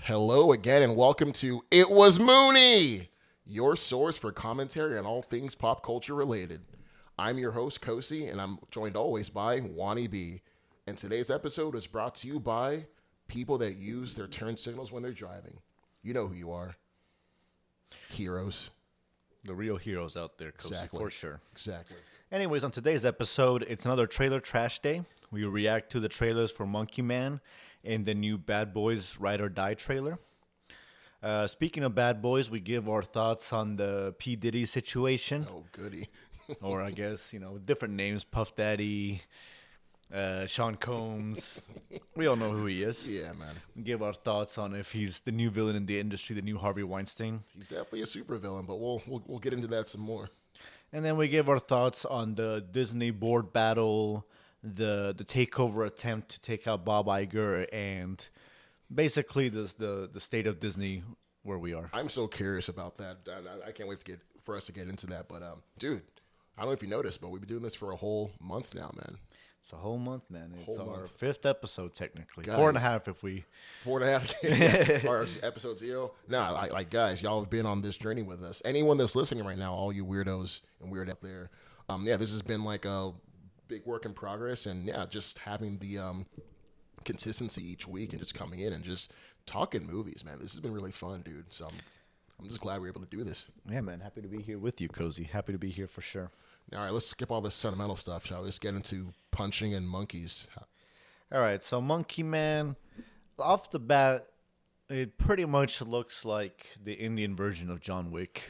Hello again, and welcome to It Was Mooney, your source for commentary on all things pop culture related. I'm your host, Kosi, and I'm joined always by Wani B. And today's episode is brought to you by people that use their turn signals when they're driving. You know who you are. Heroes. The real heroes out there, Kosi, Exactly. for sure. Exactly. Anyways, on today's episode, it's another trailer trash day. We react to the trailers for Monkey Man and the new Bad Boys Ride or Die trailer. Speaking of Bad Boys, we give our thoughts on the P. Diddy situation. Oh, goody. Or I guess, different names. Puff Daddy, Sean Combs. We all know who he is. Yeah, man. We give our thoughts on if he's the new villain in the industry, the new Harvey Weinstein. He's definitely a supervillain, but we'll get into that some more. And then we give our thoughts on the Disney board battle, the takeover attempt to take out Bob Iger, and basically the state of Disney where we are. I'm so curious about that. I can't wait for us to get into that. But, dude, I don't know if you noticed, but we've been doing this for a whole month now, man. It's a whole month, man. It's Whole our month. fifth episode, technically. Guys. 4.5 if we... 4.5 or episode 0. No, like guys, y'all have been on this journey with us. Anyone that's listening right now, all you weirdos and weird out there, this has been like a big work in progress, and just having the consistency each week and just coming in and just talking movies, man. This has been really fun, dude. So I'm just glad we're able to do this. Yeah, man. Happy to be here with you, Cozy. Happy to be here for sure. All right, let's skip all this sentimental stuff, shall we? Let's get into punching and monkeys. All right, so Monkey Man, off the bat, it pretty much looks like the Indian version of John Wick.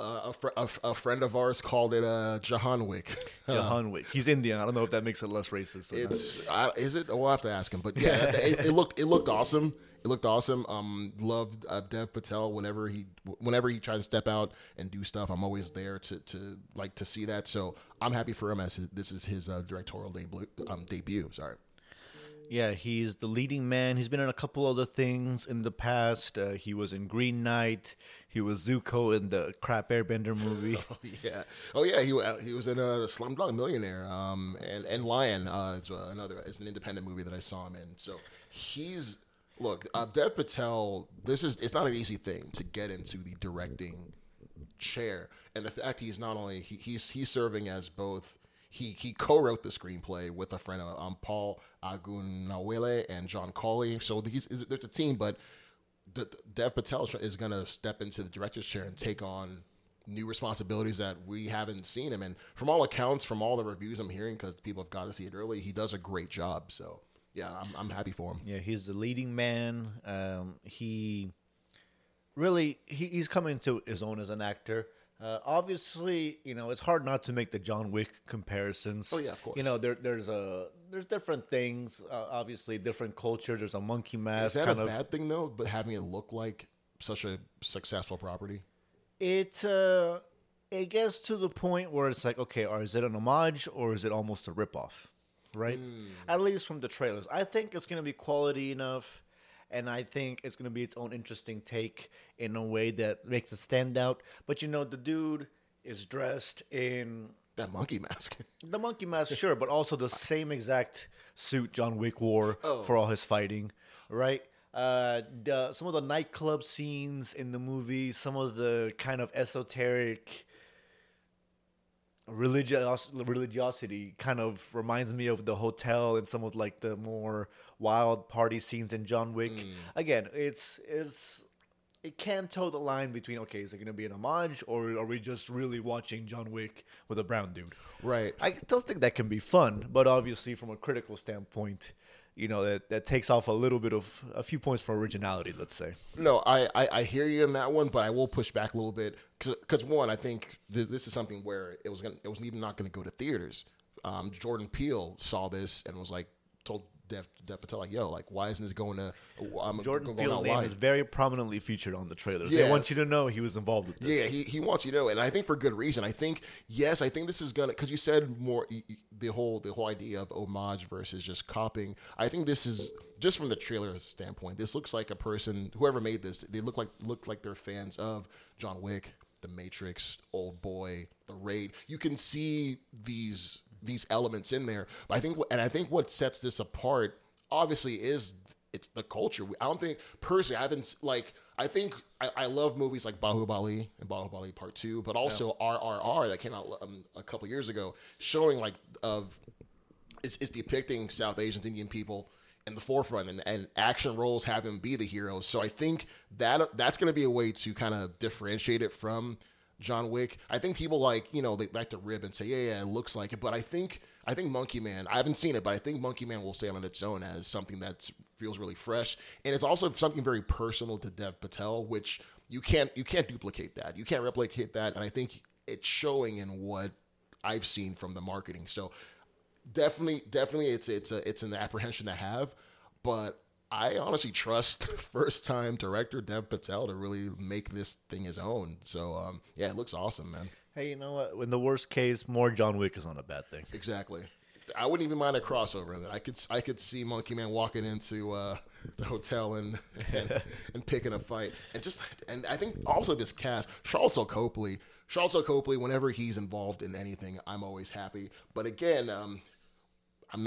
A friend of ours called it Jahan Wick. Jahan Wick. He's Indian. I don't know if that makes it less racist. Or not. Is it? We'll have to ask him. But yeah, it looked awesome. It looked awesome. Loved Dev Patel whenever he tries to step out and do stuff. I'm always there to see that. So I'm happy for him as this is his directorial debut. Sorry. Yeah, he's the leading man. He's been in a couple other things in the past. He was in Green Knight. He was Zuko in the crap Airbender movie. Oh yeah. He was in Slumdog Millionaire. And Lion. It's an independent movie that I saw him in. So he's Dev Patel. It's not an easy thing to get into the directing chair, and the fact he's not only he's serving as both. He co-wrote the screenplay with a friend, Paul Agunawale and John Cawley. So there's a team, but Dev Patel is going to step into the director's chair and take on new responsibilities that we haven't seen him. And from all accounts, from all the reviews I'm hearing, because people have got to see it early, he does a great job. So yeah, I'm happy for him. Yeah, he's the leading man. He's coming to his own as an actor. Obviously, it's hard not to make the John Wick comparisons. Oh yeah, of course. There's different things. Obviously, different culture. There's a monkey mask. Is that a bad thing though? But having it look like such a successful property. It gets to the point where it's like, okay, or is it an homage or is it almost a ripoff? Right? At least from the trailers, I think it's gonna be quality enough. And I think it's going to be its own interesting take in a way that makes it stand out. But, the dude is dressed in... That monkey mask. The monkey mask, sure, but also the same exact suit John Wick wore for all his fighting, right? Some of the nightclub scenes in the movie, some of the kind of esoteric... religiosity kind of reminds me of the hotel and some of like the more wild party scenes in John Wick. Again, it can toe the line between, okay, is it going to be an homage or are we just really watching John Wick with a brown dude? Right. I still think that can be fun, but obviously from a critical standpoint, that takes off a few points for originality, let's say. No, I hear you in that one, but I will push back a little bit because one, I think this is something where it was even not going to go to theaters. Jordan Peele saw this and was like, told Dev Patel, like, yo, like, why isn't this going to... Jordan Peele's name is very prominently featured on the trailers. Yeah. They want you to know he was involved with this. Yeah, he wants you to know, and I think for good reason. I think this is going to... Because you said more... The whole idea of homage versus just copying. I think this is... Just from the trailer standpoint, this looks like a person... Whoever made this, they look like they're fans of John Wick, The Matrix, Old Boy, The Raid. You can see these elements in there. But I think what sets this apart, obviously, is it's the culture. I don't think personally. I haven't like. I think I love movies like Bahubali and Bahubali Part 2, but also RRR that came out a couple years ago, showing like it's depicting South Asian Indian people in the forefront, and action roles have them be the heroes. So I think that's going to be a way to kind of differentiate it from John Wick. I think people they like to rib and say, yeah, it looks like it, but I think Monkey Man, I haven't seen it, but I think Monkey Man will stand on its own as something that feels really fresh, and it's also something very personal to Dev Patel, which you can't duplicate that, you can't replicate that, and I think it's showing in what I've seen from the marketing. So definitely, it's an apprehension to have, but I honestly trust first-time director Dev Patel to really make this thing his own. So, yeah, it looks awesome, man. Hey, you know what? In the worst case, more John Wick is not a bad thing. Exactly. I wouldn't even mind a crossover of it. I could see Monkey Man walking into the hotel and picking a fight. And I think also this cast, Charlton Copley, whenever he's involved in anything, I'm always happy. But again, I'm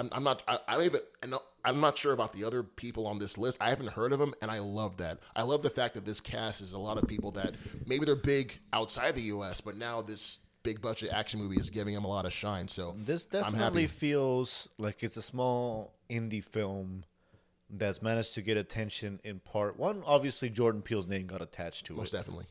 not sure about the other people on this list. I haven't heard of them, and I love that. I love the fact that this cast is a lot of people that maybe they're big outside the U.S., but now this big budget action movie is giving them a lot of shine. So this definitely feels like it's a small indie film that's managed to get attention in part. One, obviously, Jordan Peele's name got attached to it. Most definitely.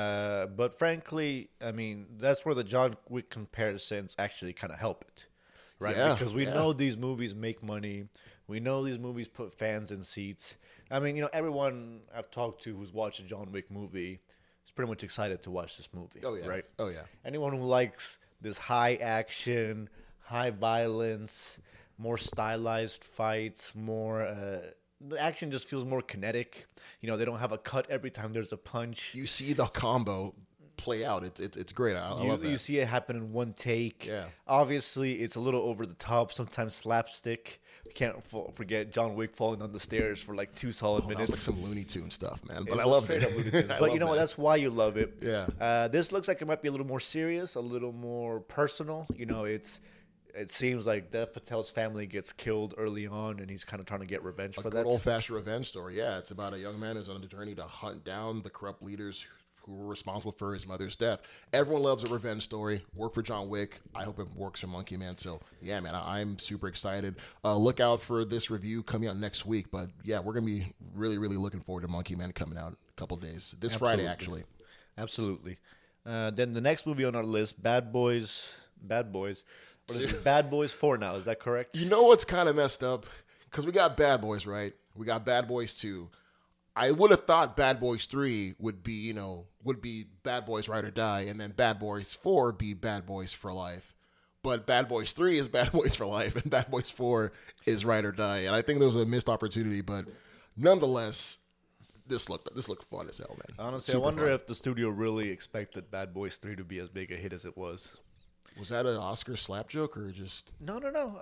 But frankly, I mean, that's where the John Wick comparisons actually kind of help it. Right, yeah, because we know these movies make money. We know these movies put fans in seats. I mean, everyone I've talked to who's watched a John Wick movie is pretty much excited to watch this movie. Oh yeah, right. Oh yeah. Anyone who likes this high action, high violence, more stylized fights, more the action just feels more kinetic. They don't have a cut every time there's a punch. You see the combo play out. It's great. I love that. You see it happen in one take. Yeah. Obviously, it's a little over the top, sometimes slapstick. We can't forget John Wick falling down the stairs for like 2 solid minutes. That was like some Looney Tune stuff, man. But I love it. But you know what? That's why you love it. Yeah. This looks like it might be a little more serious, a little more personal. It seems like Dev Patel's family gets killed early on, and he's kind of trying to get revenge for that. Old-fashioned revenge story. Yeah, it's about a young man who's on a journey to hunt down the corrupt leaders who were responsible for his mother's death. Everyone loves a revenge story. Worked for John Wick. I hope it works for Monkey Man. So, yeah, man, I'm super excited. Look out for this review coming out next week. But, yeah, we're going to be really, really looking forward to Monkey Man coming out in a couple days. This Friday, actually. Absolutely. Then the next movie on our list, Bad Boys. What is it? Bad Boys 4 now. Is that correct? You know what's kind of messed up? Because we got Bad Boys, right? We got Bad Boys 2. I would have thought Bad Boys 3 would be Bad Boys Ride or Die, and then Bad Boys 4 be Bad Boys for Life. But Bad Boys 3 is Bad Boys for Life, and Bad Boys 4 is Ride or Die. And I think there was a missed opportunity, but nonetheless, this looked fun as hell, man. Honestly, I wonder if the studio really expected Bad Boys 3 to be as big a hit as it was. Was that an Oscar slap joke or just? No.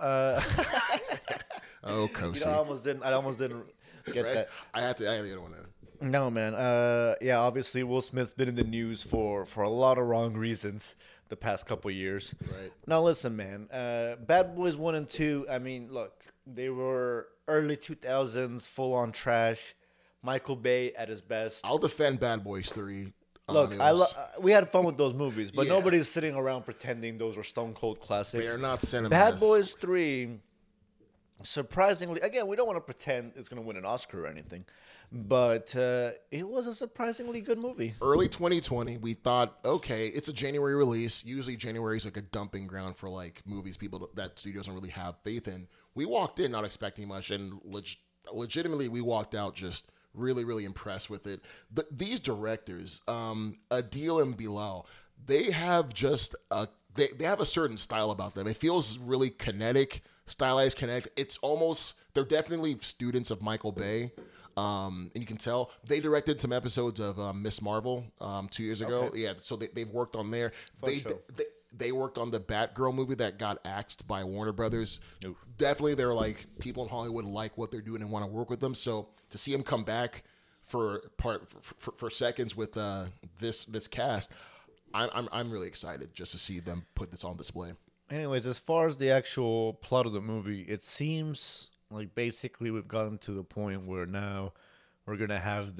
Oh, Kosi. I almost didn't get right? that. I had to get one there. No, man. Yeah, obviously Will Smith's been in the news for a lot of wrong reasons the past couple years. Right. Now, listen, man. Bad Boys 1 and 2, I mean, look, they were early 2000s, full-on trash. Michael Bay at his best. I'll defend Bad Boys 3. Look, we had fun with those movies, but nobody's sitting around pretending those were stone cold classics. They are not cinema. Bad Boys 3, surprisingly, again, we don't want to pretend it's going to win an Oscar or anything, but it was a surprisingly good movie. Early 2020, we thought, okay, it's a January release. Usually January is like a dumping ground for like movies that studios don't really have faith in. We walked in not expecting much, and legitimately we walked out just really, really impressed with it. But these directors, Adil and Bilal, they have they have a certain style about them. It feels really kinetic, stylized, kinetic. It's almost, they're definitely students of Michael Bay. And you can tell they directed some episodes of Miss Marvel 2 years ago. Okay. Yeah, so they've worked on there. They worked on the Batgirl movie that got axed by Warner Brothers. Oof. Definitely, they're like, people in Hollywood like what they're doing and want to work with them. So to see them come back for seconds with this cast, I'm really excited just to see them put this on display. Anyways, as far as the actual plot of the movie, it seems like basically we've gotten to the point where now we're gonna have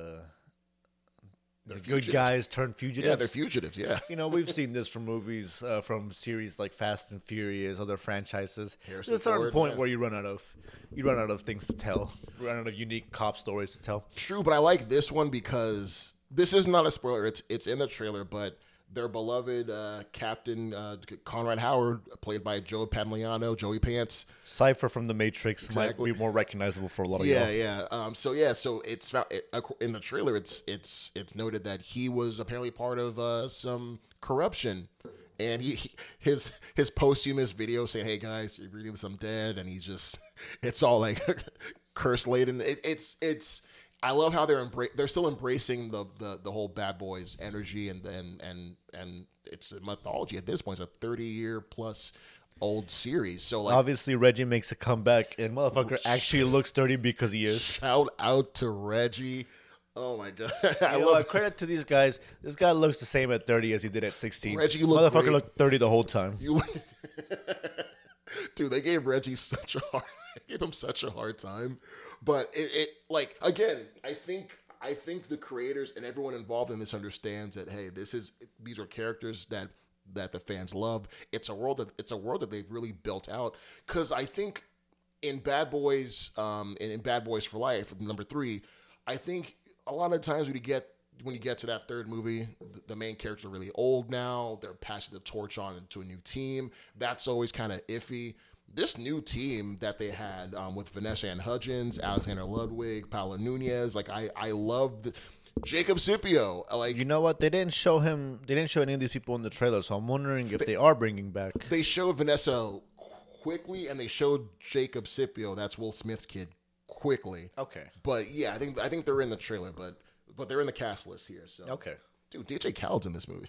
the good fugitives. guys turn fugitives. Yeah, they're fugitives. Yeah. You know, we've seen this from movies, from series like Fast and Furious, other franchises. Harrison There's a certain Ford, point yeah. where you run out of things to tell, you run out of unique cop stories to tell. True, but I like this one because this is not a spoiler. It's in the trailer, but their beloved Captain Conrad Howard, played by Joe Pantoliano, Joey Pants. Cypher from The Matrix Exactly. might be more recognizable for a lot of Yeah, y'all. yeah. So it's in the trailer. It's noted that he was apparently part of some corruption, and his posthumous video saying, "Hey guys, you're reading this, I'm dead," and he's just it's all like curse laden. It's. I love how they're still embracing the whole Bad Boys energy and it's a mythology at this point. It's a 30-year plus old series. So like, Obviously, Reggie makes a comeback, and motherfucker actually looks dirty because he is. shout out to Reggie. Oh my god, I You know, love credit to these guys. This guy looks the same at 30 as he did at 16. Reggie, you look Motherfucker great. looked 30 the whole time. you. Dude, they gave Reggie gave him such a hard time. But it like again, I think the creators and everyone involved in this understands that hey, these are characters that the fans love. It's a world that they've really built out. Because I think in Bad Boys, in Bad Boys for Life, number 3, I think a lot of times when you get to that third movie, the main characters are really old now. They're passing the torch on to a new team. That's always kind of iffy. This new team that they had with Vanessa Ann Hudgens, Alexander Ludwig, Paolo Nunez, like I love Jacob Scipio. Like, You know what? They didn't show any of these people in the trailer, so I'm wondering if they are bringing back. they showed Vanessa quickly, and they showed Jacob Scipio, that's Will Smith's kid, quickly. Okay. But yeah, I think they're in the trailer, but they're in the cast list here. So Okay. dude, DJ Khaled's in this movie.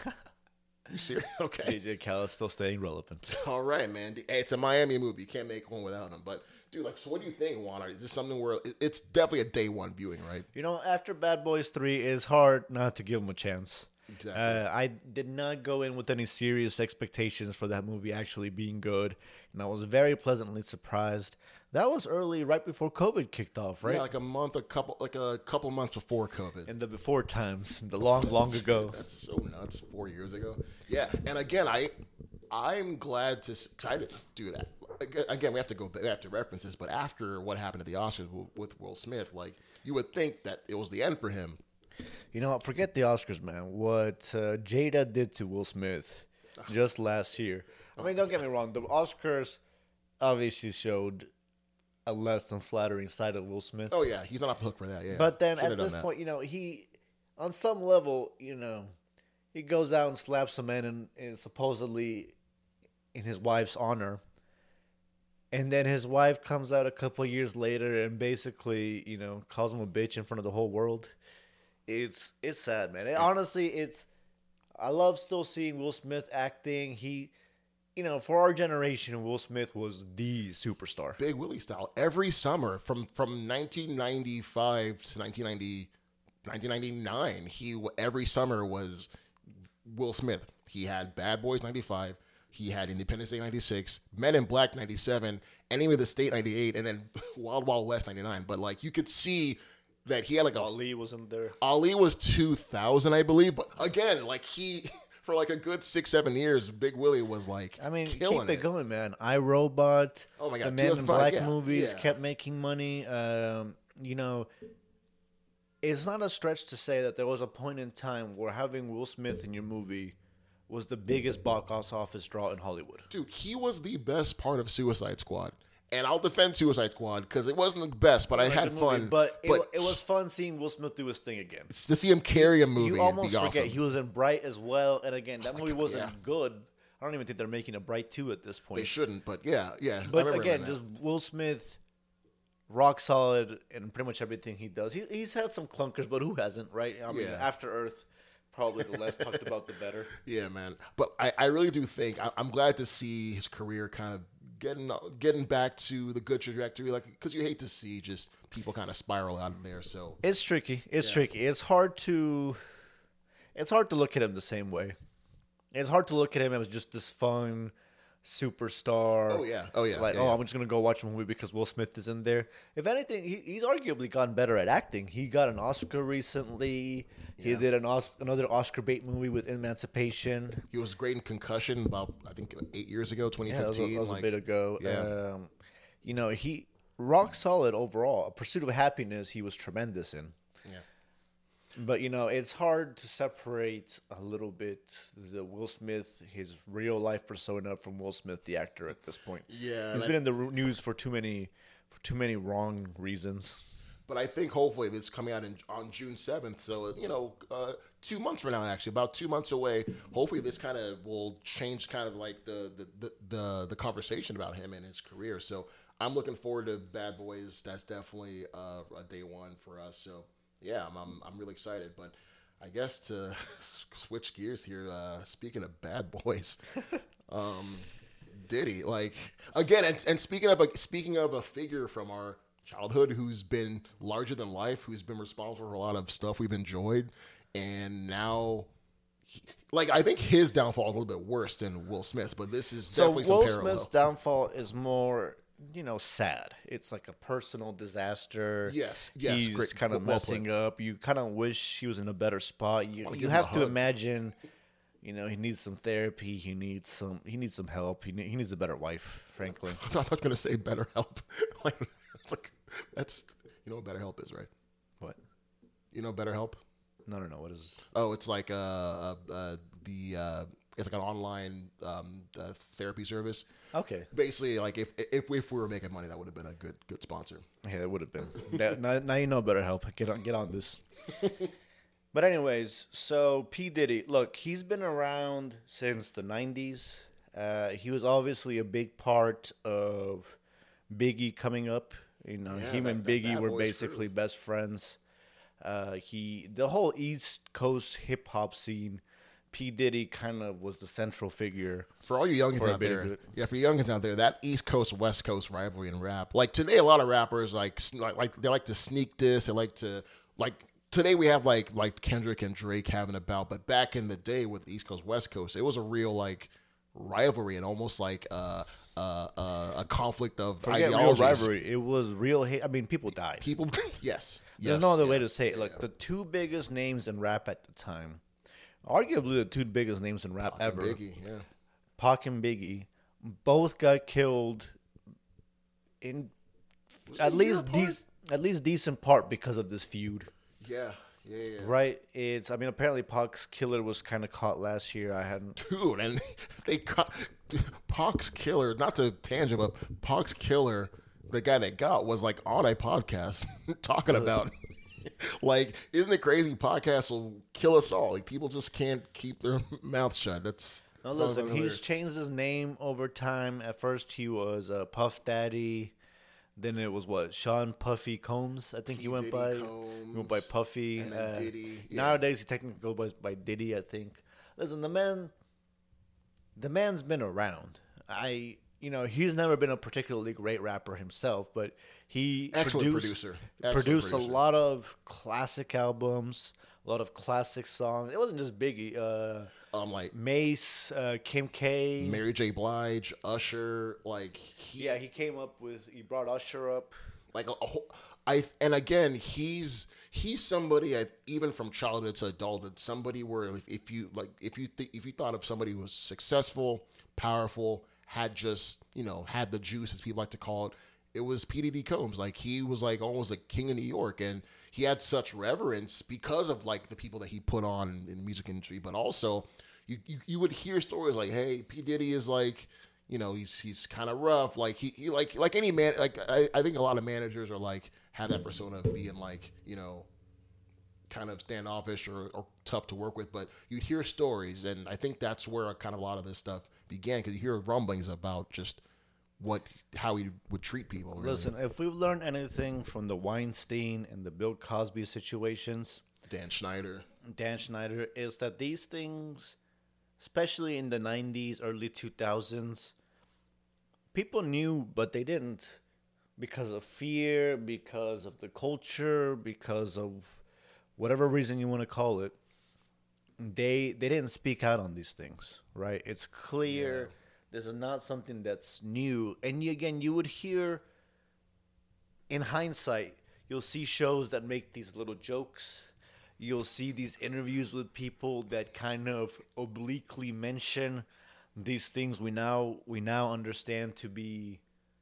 You serious? Okay. DJ Khaled still staying relevant. All right, man. Hey, it's a Miami movie. You can't make one without him. But dude, like, so what do you think, Juan? Is this something where it's definitely a day one viewing, right? You know, after Bad Boys 3, it's hard not to give him a chance. Exactly. I did not go in with any serious expectations for that movie actually being good, and I was very pleasantly surprised. That was early, right before COVID kicked off, right? Yeah, like a couple months before COVID. In the before times, the long ago. That's so nuts. 4 years ago. Yeah, and again, I'm glad to. I didn't do that. Again, we have to reference this, but after what happened at the Oscars with Will Smith, like you would think that it was the end for him. You know what? Forget the Oscars, man. What Jada did to Will Smith just last year. I mean, don't get me wrong. The Oscars obviously showed a less than flattering side of Will Smith. Oh yeah, he's not off the hook for that. Yeah, But then Should've at done this that. point, you know, he, on some level, you know, he goes out and slaps a man and supposedly in his wife's honor. And then his wife comes out a couple years later and basically, you know, calls him a bitch in front of the whole world. It's sad, man. Honestly, I love still seeing Will Smith acting. He, you know, for our generation, Will Smith was the superstar. Big Willie style every summer from 1995 to 1999. Every summer was Will Smith. He had Bad Boys 95. He had Independence Day 96, Men in Black 97, Enemy of the State 98, and then Wild Wild West 99. But like you could see that he had like Ali wasn't there. Ali was 2000, I believe. But again, like he for like a good 6-7 years, Big Willie was like I mean, killing keep it going, man. iRobot, Oh my God, the Men in 2005, Black yeah, movies yeah. kept making money. You know, it's not a stretch to say that there was a point in time where having Will Smith in your movie was the biggest box office draw in Hollywood. Dude, he was the best part of Suicide Squad. And I'll defend Suicide Squad because it wasn't the best, but I had Like the movie, fun. but it was fun seeing Will Smith do his thing again. to see him carry a movie. You almost would be forget awesome. he was in Bright as well. And again, that movie God, wasn't yeah. good. I don't even think they're making a Bright 2 at this They point. shouldn't, but yeah. I But remember again, that. just Will Smith, rock solid in pretty much everything he does. He's had some clunkers, but who hasn't, right? I mean, Yeah. After Earth, probably the less talked about, the better. Yeah, man. But I really do think I'm glad to see his career kind of getting back to the good trajectory, like because you hate to see just people kind of spiral out of there. So It's tricky. It's tricky. It's hard to look at him the same way. It's hard to look at him as just this fun, superstar. Oh yeah. Like, yeah, oh, yeah. I'm just gonna go watch a movie because Will Smith is in there. If anything, he's arguably gotten better at acting. He got an Oscar recently. He Yeah. did another Oscar bait movie with Emancipation. He was great in Concussion about I think 8 years ago, Yeah, that 2015. was a bit ago. Yeah. He rock solid overall. A Pursuit of Happiness, he was tremendous in. Yeah. But it's hard to separate a little bit the Will Smith, his real life persona, from Will Smith, the actor. At this point, Yeah, he's and been in the news for too many wrong reasons. But I think hopefully this is coming out on June 7th. So, 2 months from now, actually, about 2 months away. Hopefully this kind of will change kind of like the conversation about him and his career. So I'm looking forward to Bad Boys. That's definitely a day one for us. So, yeah, I'm really excited. But I guess to switch gears here, speaking of Bad Boys, Diddy, like, again, and speaking of a figure from our childhood who's been larger than life, who's been responsible for a lot of stuff we've enjoyed, and now, like, I think his downfall is a little bit worse than Will Smith's, but this is definitely Will some parallels. Smith's downfall is more, sad. It's like a personal disaster. Yes, He's great. kind of Well messing put. up. You kind of wish he was in a better spot. You give you him have a to hug. imagine, he needs some therapy. He needs some help. He needs a better wife, frankly. I'm not going to say BetterHelp. Like, it's like, that's, what BetterHelp is, right? What? You know BetterHelp? No. What is? Oh, it's like it's like an online therapy service. Okay. Basically, like if we were making money, that would have been a good sponsor. Yeah, it would have been. now you know better help. Get on this. But anyways, so P. Diddy, look, he's been around since the 90s. He was obviously a big part of Biggie coming up. Him and Biggie Bad were Boys basically crew. best friends. The whole East Coast hip hop scene, P. Diddy kind of was the central figure. For all you youngins For a out bit of there, it. for you youngins out there, that East Coast West Coast rivalry in rap, like today, a lot of rappers like they like to sneak diss. They like to today we have like Kendrick and Drake having a bout, but back in the day with East Coast West Coast, it was a real like rivalry and almost like a conflict of Forget real ideologies. rivalry. It was real hate. I mean, people died. People, yes, There's no other way yeah. to say it. Like, the two biggest names in rap at the time, arguably the two biggest names in rap ever, Biggie, yeah. Pac and Biggie, both got killed in at least decent part because of this feud. Yeah. Right? Apparently Pac's killer was kind of caught last year. I hadn't. Dude, and they caught Pac's killer, not to tangent, but Pac's killer, the guy that got, was like on a podcast talking about, like, isn't it crazy? Podcasts will kill us all. Like, people just can't keep their mouth shut. That's. No, listen, he's changed his name over time. At first, he was Puff Daddy. Then it was Sean Puffy Combs. I think he went by. He went by Puffy. And then Diddy. Yeah. Nowadays, he technically goes by Diddy. I think. Listen, the man's been around. He's never been a particularly great rapper himself, but he Excellent produced producer. a lot of classic albums, a lot of classic songs. It wasn't just Biggie. Like Mace, Kim K. Mary J. Blige, Usher, like He brought Usher up. like a whole. And again, he's somebody even from childhood to adulthood, somebody where if you thought of somebody who was successful, powerful, had just had the juice, as people like to call it, it was P. Diddy Combs. Like, he was like almost a king of New York, and he had such reverence because of like the people that he put on in the music industry, but also you would hear stories like, hey, P. Diddy is like, he's kind of rough. Like he like any man. Like I think a lot of managers are like have that persona of being like kind of standoffish or tough to work with. But you'd hear stories, and I think that's where kind of a lot of this stuff began, because you hear rumblings about just how he would treat people. Really. Listen, if we've learned anything from the Weinstein and the Bill Cosby situations, Dan Schneider, is that these things, especially in the 90s, early 2000s, people knew, but they didn't, because of fear, because of the culture, because of whatever reason you want to call it. They didn't speak out on these things, right? It's clear This is not something that's new. And again, you would hear, in hindsight, you'll see shows that make these little jokes. You'll see these interviews with people that kind of obliquely mention these things we now understand to be,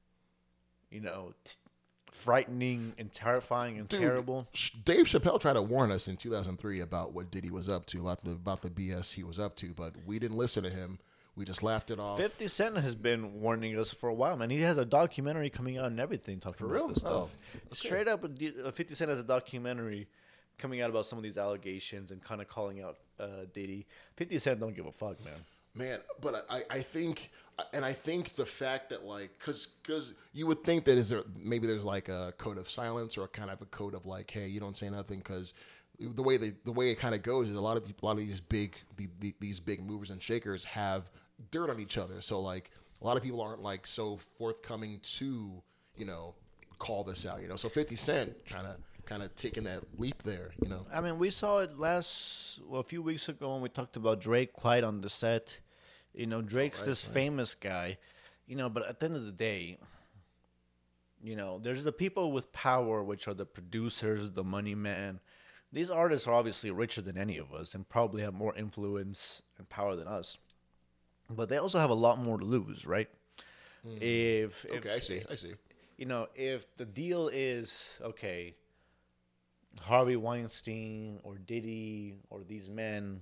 frightening and terrifying and terrible. Dave Chappelle tried to warn us in 2003 about what Diddy was up to, about the BS he was up to, but we didn't listen to him. We just laughed it off. 50 Cent has been warning us for a while, man. He has a documentary coming out and everything talking about this stuff. Oh, okay. Straight up, 50 Cent has a documentary coming out about some of these allegations and kind of calling out Diddy. 50 Cent don't give a fuck, man. Man, but I think the fact that, like, because you would think that maybe there's like a code of silence or kind of a code of like, hey, you don't say nothing, because the way it kind of goes is a lot of these big movers and shakers have dirt on each other. So like a lot of people aren't like so forthcoming to call this out. So 50 Cent kind of taking that leap there. I mean, we saw it a few weeks ago when we talked about Drake quiet on the set. Drake's this famous guy, but at the end of the day, there's the people with power, which are the producers, the money man. These artists are obviously richer than any of us and probably have more influence and power than us. But they also have a lot more to lose, right? If I see. If the deal is, okay, Harvey Weinstein or Diddy or these men,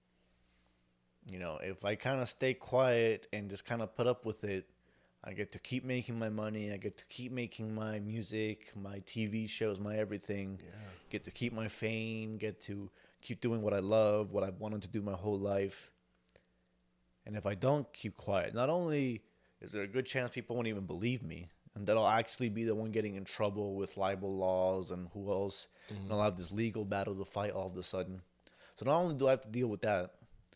if I kind of stay quiet and just kind of put up with it, I get to keep making my money. I get to keep making my music, my TV shows, my everything. Yeah. Get to keep my fame. Get to keep doing what I love, what I've wanted to do my whole life. And if I don't keep quiet, not only is there a good chance people won't even believe me, and that I'll actually be the one getting in trouble with libel laws and who else, and I'll have this legal battle to fight all of a sudden. So not only do I have to deal with that,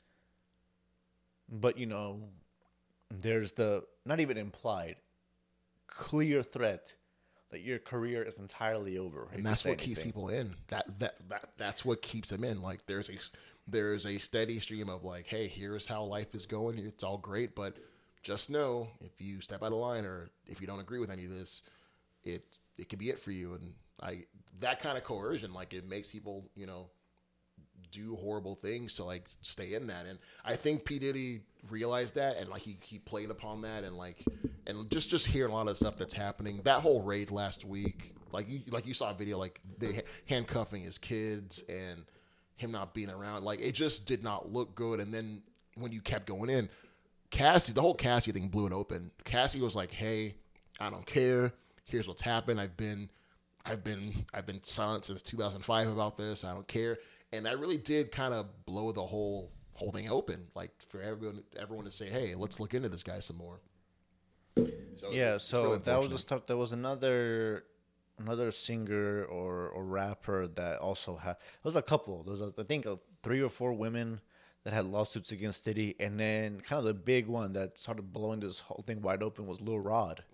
but, there's the, not even implied, clear threat that your career is entirely over. And that's what keeps people in. That's what keeps them in. Like there's a steady stream of like, hey, here's how life is going. It's all great, but just know if you step out of line or if you don't agree with any of this, it could be it for you. And that kind of coercion, like it makes people, do horrible things to like stay in that. And I think P. Diddy realized that, and like he played upon that, and just hearing a lot of stuff that's happening. That whole raid last week, like you saw a video, like they handcuffing his kids and him not being around, like it just did not look good. And then when you kept going in, the whole Cassie thing blew it open. Cassie was like, hey, I don't care. Here's what's happened. I've been silent since 2005 about this. I don't care. And that really did kind of blow the whole thing open, like for everyone to say, hey, let's look into this guy some more. So yeah, so that was the stuff. There was another singer or rapper that also had. There was a couple. There was I think 3 or 4 women that had lawsuits against Diddy, and then kind of the big one that started blowing this whole thing wide open was Lil Rod.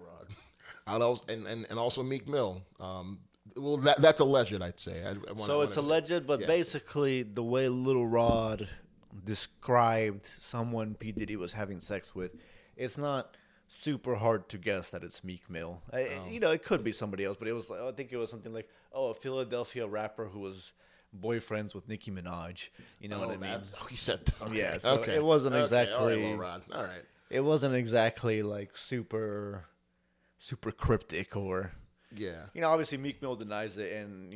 And also Meek Mill. Well, that's alleged, I'd say. It's alleged, but basically the way Lil Rod described someone P. Diddy was having sex with, it's not super hard to guess that it's Meek Mill. It could be somebody else, but I think it was something like, a Philadelphia rapper who was boyfriends with Nicki Minaj. You know what I mean? He said. Okay. Yeah, so it wasn't exactly. All right, Lil Rod. All right. It wasn't exactly like super cryptic or. Yeah. Obviously Meek Mill denies it, and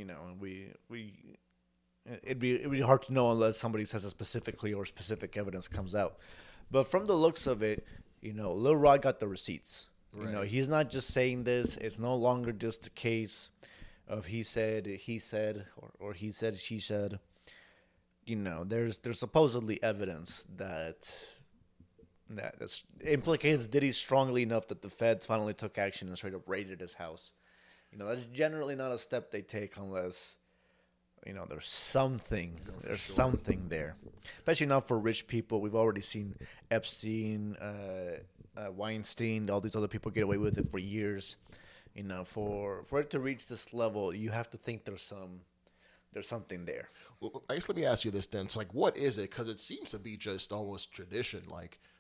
it'd be hard to know unless somebody says it specifically or specific evidence comes out. But from the looks of it, Lil Rod got the receipts. Right. He's not just saying this. It's no longer just a case of he said, or he said, she said. There's supposedly evidence that implicates Diddy strongly enough that the feds finally took action and straight up raided his house. That's generally not a step they take unless, there's something. There's something there. Especially not for rich people. We've already seen Epstein, Weinstein, all these other people get away with it for years. For it to reach this level, you have to think there's something there. Well, I guess let me ask you this then. It's like, what is it? Because it seems to be just almost tradition. Like,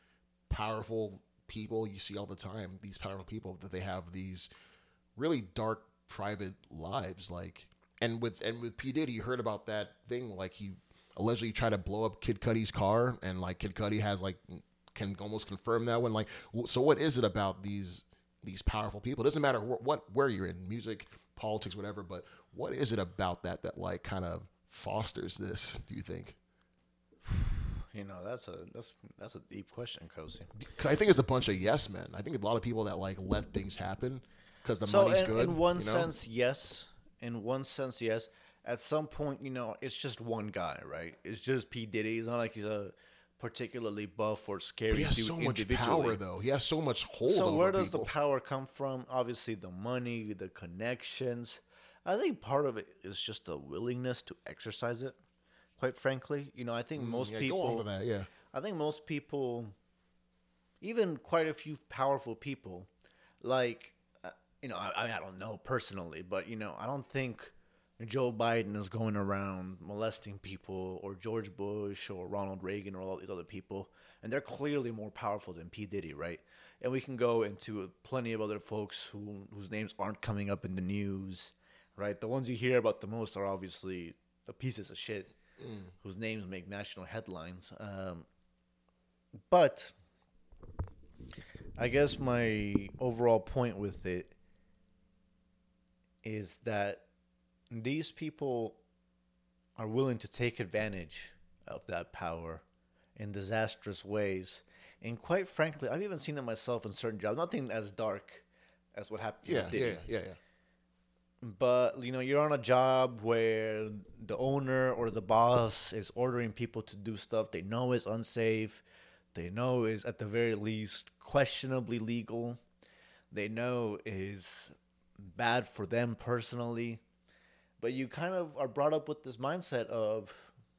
powerful people you see all the time. These powerful people that they have these really dark private lives, like and with P Diddy, you heard about that thing, like he allegedly tried to blow up Kid Cudi's car, and like Kid Cudi has like can almost confirm that when like so what is it about these powerful people? It doesn't matter where you're in music, politics, whatever, but what is it about that like kind of fosters this, do you think? That's a deep question, Cozy. Because I think it's a bunch of yes men. I think a lot of people that like let things happen because the So money's good. in one sense, yes. In one sense, yes. At some point, it's just one guy, right? It's just P Diddy. It's not like he's a particularly buff or scary But he has dude so much individually. power, though. He has so much hold So over where does people. the power come from? Obviously, the money, the connections. I think part of it is just the willingness to exercise it. Quite frankly, I think most Yeah, people. go on with that. Yeah. I think most people, even quite a few powerful people, like, I don't know personally, but, I don't think Joe Biden is going around molesting people, or George Bush or Ronald Reagan or all these other people. And they're clearly more powerful than P. Diddy, right? And we can go into plenty of other folks whose names aren't coming up in the news, right? The ones you hear about the most are obviously the pieces of shit whose names make national headlines. But I guess my overall point with it is that these people are willing to take advantage of that power in disastrous ways. And quite frankly, I've even seen it myself in certain jobs. Nothing as dark as what happened Yeah, with Diddy. yeah. But, you're on a job where the owner or the boss is ordering people to do stuff they know is unsafe. They know is, at the very least, questionably legal. They know is bad for them personally. But you kind of are brought up with this mindset of,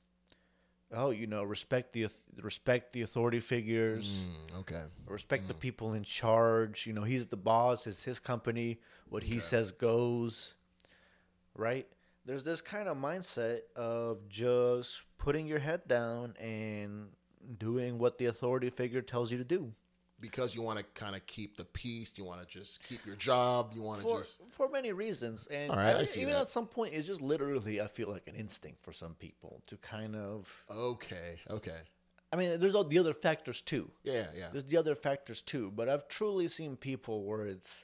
respect the authority figures. Okay. Respect the people in charge. He's the boss. It's his company. What he says goes. Right? There's this kind of mindset of just putting your head down and doing what the authority figure tells you to do. Because you want to kind of keep the peace. You want to just keep your job. You want to just... For many reasons. And All right, I see even that. at some point, it's just literally, I feel like, an instinct for some people to kind of... Okay. I mean, there's all the other factors too. Yeah. There's the other factors too. But I've truly seen people where it's,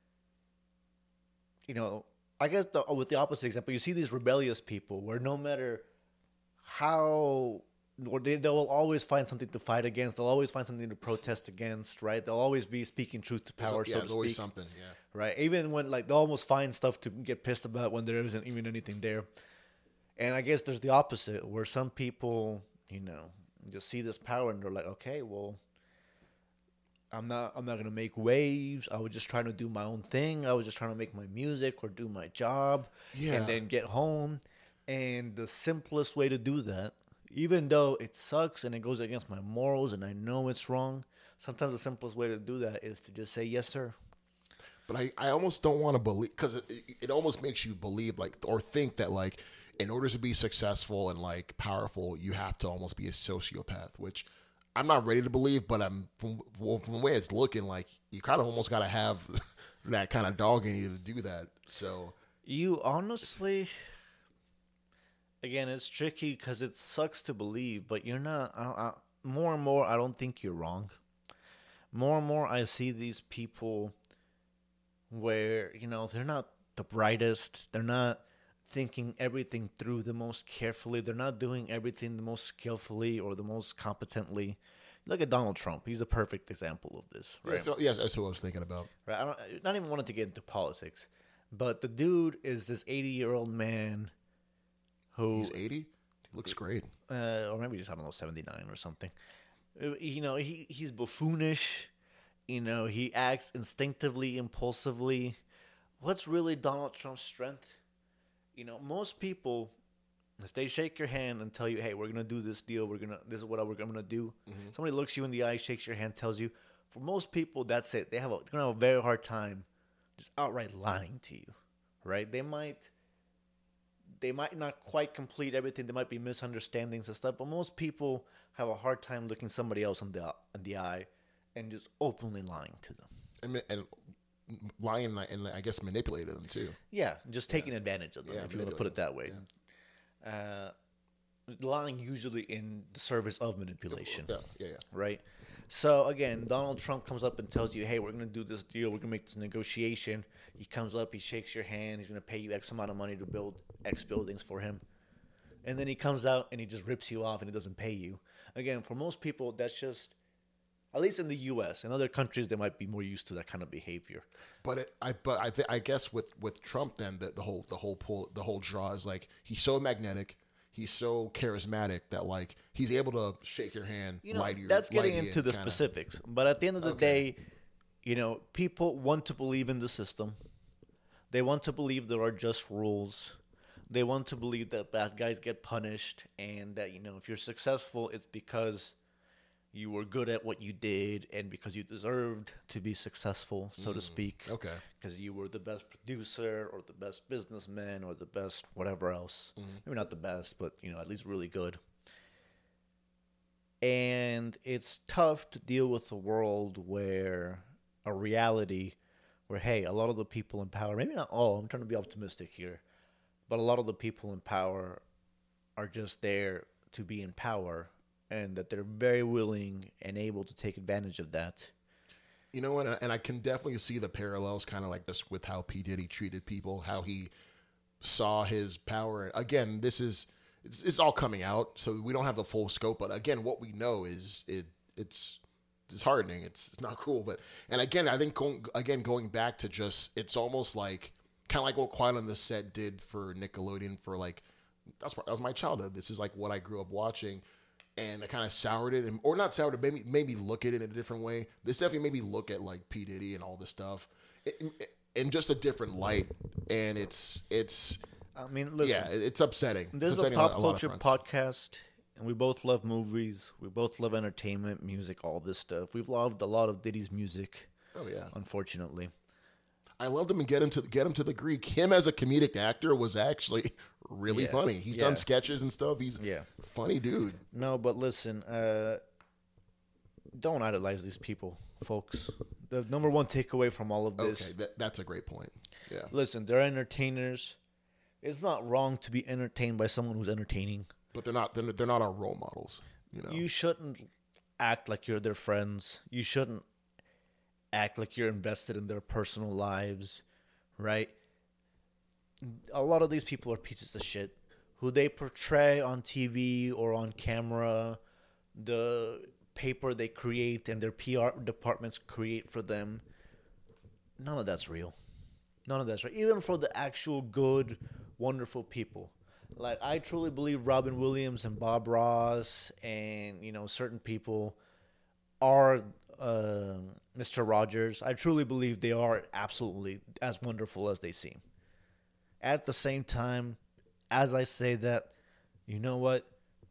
I guess with the opposite example, you see these rebellious people where no matter how, or they'll always find something to fight against. They'll always find something to protest against, right? They'll always be speaking truth to power, so to there's always speak. something, yeah. Right? Even when, like, they'll almost find stuff to get pissed about when there isn't even anything there. And I guess there's the opposite, where some people, just see this power and they're like, okay, well, I'm not gonna make waves. I was just trying to do my own thing. I was just trying to make my music or do my job, and then get home. And the simplest way to do that, even though it sucks and it goes against my morals and I know it's wrong, sometimes the simplest way to do that is to just say yes, sir. But I almost don't want to believe, because it almost makes you believe, like, or think that, like, in order to be successful and, like, powerful, you have to almost be a sociopath, which I'm not ready to believe, but from the way it's looking, like, you kind of almost got to have that kind of dog in you to do that. So you honestly, again, it's tricky because it sucks to believe, but you're not. More and more, I don't think you're wrong. More and more, I see these people where they're not the brightest. They're not thinking everything through the most carefully. They're not doing everything the most skillfully or the most competently. Look at Donald Trump. He's a perfect example of this, right? yes, that's what I was thinking about. Right. I not even wanted to get into politics, but the dude is this 80-year-old man who... He's 80? He looks great. Or maybe just, 79 or something. He's buffoonish. He acts instinctively, impulsively. What's really Donald Trump's strength? Most people, if they shake your hand and tell you, hey, we're going to do this deal, this is what I'm going to do. Mm-hmm. Somebody looks you in the eye, shakes your hand, tells you. For most people, that's it. They're going to have a very hard time just outright lying to you, right? They might not quite complete everything. There might be misunderstandings and stuff, but most people have a hard time looking somebody else in the eye and just openly lying to them. And lying and I guess manipulating them too. Yeah, just taking advantage of them, if you want to put it that way. Yeah. Lying usually in the service of manipulation. Yeah. Right? So, again, Donald Trump comes up and tells you, hey, we're going to do this deal. We're going to make this negotiation. He comes up, he shakes your hand. He's going to pay you X amount of money to build X buildings for him. And then he comes out and he just rips you off and he doesn't pay you. Again, for most people, that's just, at least in the U.S. In other countries, they might be more used to that kind of behavior. But I guess with Trump, then the whole draw is like he's so magnetic, he's so charismatic that like he's able to shake your hand. That's getting into the specifics. But at the end of the day, people want to believe in the system. They want to believe there are just rules. They want to believe that bad guys get punished, and that if you're successful, it's because you were good at what you did and because you deserved to be successful, so to speak. Okay. Because you were the best producer or the best businessman or the best whatever else. Maybe not the best, but, at least really good. And it's tough to deal with a world where a reality where, hey, a lot of the people in power, maybe not all, I'm trying to be optimistic here, but a lot of the people in power are just there to be in power, and that they're very willing and able to take advantage of that. You know what? And I can definitely see the parallels kind of like this with how P. Diddy treated people, how he saw his power. Again, it's all coming out, so we don't have the full scope. But again, what we know is it's disheartening. It's not cool. But and again, I think going back to just it's almost like kind of like what Quiet on the Set did for Nickelodeon for like that was my childhood. This is like what I grew up watching. And it kind of soured it, or not soured it, made me look at it in a different way. This definitely made me look at like P. Diddy and all this stuff in just a different light. And it's. I mean, listen. Yeah, it's upsetting. This is a pop culture podcast, and we both love movies. We both love entertainment, music, all this stuff. We've loved a lot of Diddy's music. Oh yeah, unfortunately. I loved him and get him to the Greek. Him as a comedic actor was actually really funny. He's done sketches and stuff. He's a funny dude. No, but listen, don't idolize these people, folks. The number one takeaway from all of this. Okay, that's a great point. Yeah. Listen, they're entertainers. It's not wrong to be entertained by someone who's entertaining. But they're not our role models. You shouldn't act like you're their friends. You shouldn't act like you're invested in their personal lives, right? A lot of these people are pieces of shit. Who they portray on TV or on camera, the paper they create and their PR departments create for them, none of that's real. None of that's right. Even for the actual good, wonderful people. Like, I truly believe Robin Williams and Bob Ross and, certain people are Mr. Rogers. I truly believe they are absolutely as wonderful as they seem. At the same time, as I say that, you know what?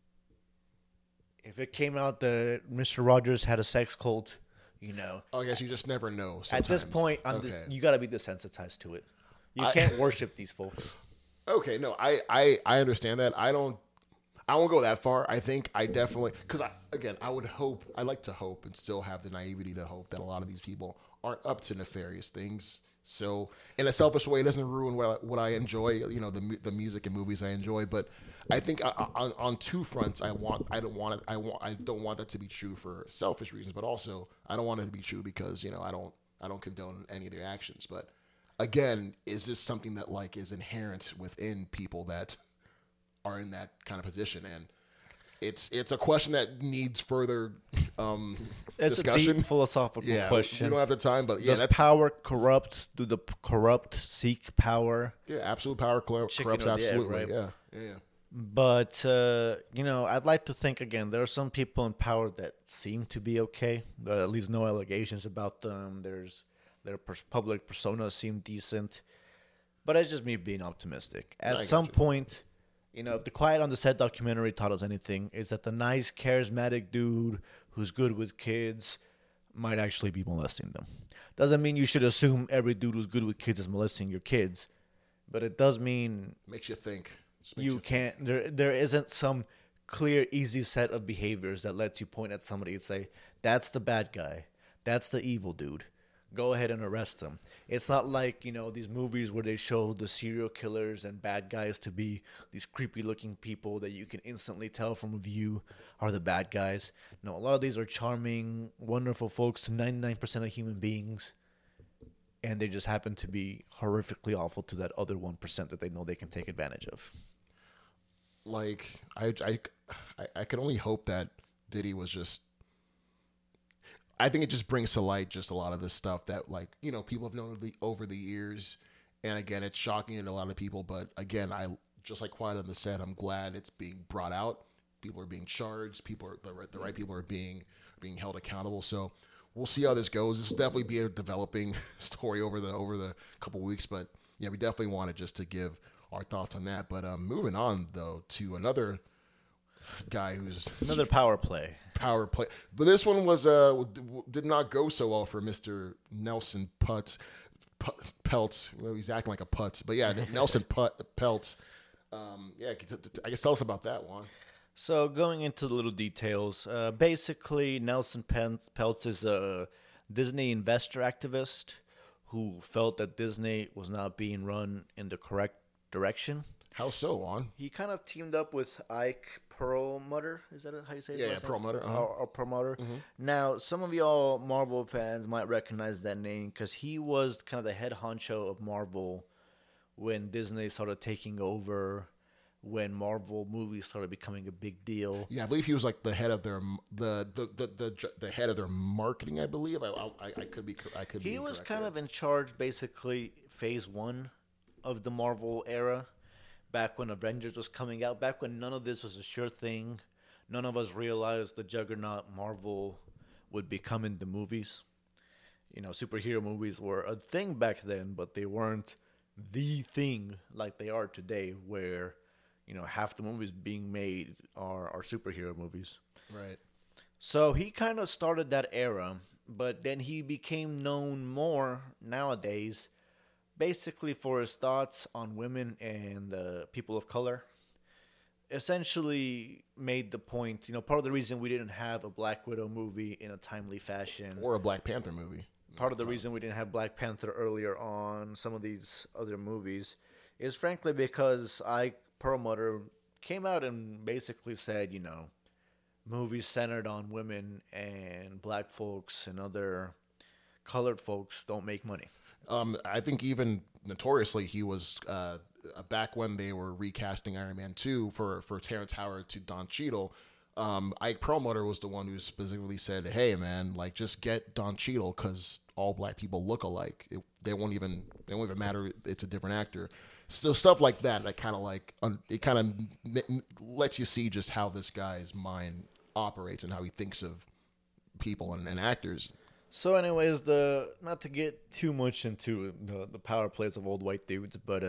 If it came out that Mr. Rogers had a sex cult, Oh, I guess you just never know. Sometimes. At this point, you got to be desensitized to it. You can't worship these folks. Okay, no, I understand that. I won't go that far. I think I definitely, because I'd like to hope and still have the naivety to hope that a lot of these people aren't up to nefarious things. So in a selfish way, it doesn't ruin what I enjoy, the music and movies I enjoy. But I think on two fronts, I don't want that to be true for selfish reasons, but also I don't want it to be true because, I don't condone any of their actions. But again, is this something that like is inherent within people that are in that kind of position? And it's a question that needs further it's discussion. A deep philosophical question. We don't have the time, but does power corrupt? Do the corrupt seek power? Yeah, absolute power corrupts absolutely. Right? Yeah. But I'd like to think again. There are some people in power that seem to be okay. There are at least no allegations about them. Their public persona seem decent, but it's just me being optimistic. At some point, if the Quiet on the Set documentary taught us anything, is that the nice, charismatic dude who's good with kids might actually be molesting them. Doesn't mean you should assume every dude who's good with kids is molesting your kids, but it does mean makes you think. There isn't some clear, easy set of behaviors that lets you point at somebody and say, that's the bad guy. That's the evil dude. Go ahead and arrest him. It's not like, these movies where they show the serial killers and bad guys to be these creepy looking people that you can instantly tell from a view are the bad guys. No, a lot of these are charming, wonderful folks, 99% of human beings. And they just happen to be horrifically awful to that other 1% that they know they can take advantage of. Like, I can only hope that Diddy was just... I think it just brings to light just a lot of this stuff that, like, people have known over the years. And again, it's shocking to a lot of people. But again, just like Quiet on the Set, I'm glad it's being brought out. People are being charged. The right people are being held accountable. So we'll see how this goes. This will definitely be a developing story over the couple of weeks. But yeah, we definitely wanted just to give our thoughts on that. But moving on though to another guy who's another power play. But this one was did not go so well for Mr. Nelson Peltz. Well, he's acting like a putz, but yeah, Nelson Peltz. I guess tell us about that one. So going into the little details, basically Nelson Peltz is a Disney investor activist who felt that Disney was not being run in the correct direction. How so, Juan? He kind of teamed up with Ike Perlmutter. Is that how you say his last name? Perlmutter. Or Perlmutter. Mm-hmm. Now, some of y'all Marvel fans might recognize that name because he was kind of the head honcho of Marvel when Disney started taking over, when Marvel movies started becoming a big deal. Yeah, I believe he was like the head of their the head of their marketing. I believe I could be. He was kind of in charge, basically, phase 1 of the Marvel era. Back when Avengers was coming out, back when none of this was a sure thing, none of us realized the juggernaut Marvel would become in the movies. Superhero movies were a thing back then, but they weren't the thing like they are today, where, half the movies being made are superhero movies. Right. So he kind of started that era, but then he became known more nowadays basically for his thoughts on women and people of color. Essentially made the point, part of the reason we didn't have a Black Widow movie in a timely fashion. Or a Black Panther movie. Part of the reason we didn't have Black Panther earlier on some of these other movies is frankly because Ike Perlmutter came out and basically said, movies centered on women and black folks and other colored folks don't make money. I think even notoriously he was back when they were recasting Iron Man 2 for Terrence Howard to Don Cheadle. Ike Perlmutter was the one who specifically said, "Hey man, like just get Don Cheadle because all black people look alike. They won't even matter. It's a different actor." So stuff like that kind of like it kind of lets you see just how this guy's mind operates and how he thinks of people and actors. So anyways, not to get too much into the power plays of old white dudes, but